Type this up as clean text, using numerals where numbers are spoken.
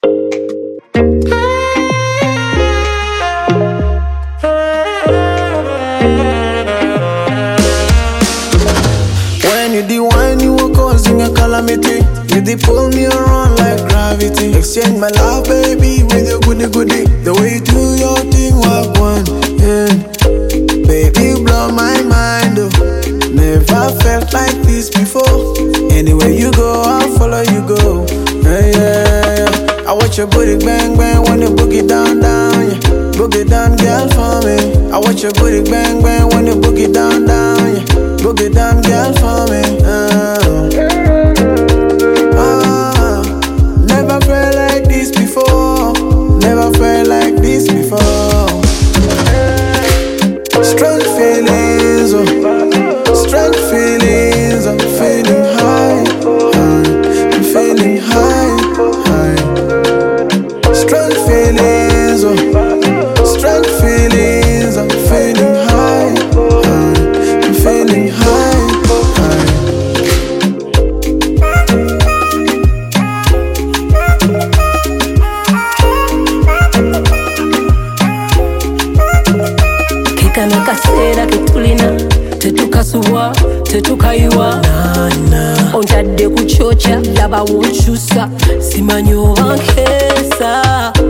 When you the wine, you were causing a calamity. You did pull me around like gravity. Exchange my love, baby, with your goody goody. The way you do your thing, walk one, yeah. Baby, you blow my mind, oh. Never felt like this before. Anywhere you go, I'll follow you go. Yeah, yeah, yeah. I watch your booty bang bang when you boogie down down, yeah. Boogie down, girl, for me. I watch your booty bang bang when you boogie down down, yeah. Boogie down, girl, for me. Never felt like this before. Never felt like this before. Strange feelings, oh. Strange feelings. I'm feeling high, high. I'm feeling high, high. Strange feelings, oh. Strange feelings. I'm feeling high, high. I'm feeling high, high. Kekana kaseera ketulina tetukasuwa tetukayiwa ontadde ku kyokya laba wonkyusa simanyi oba nkeesa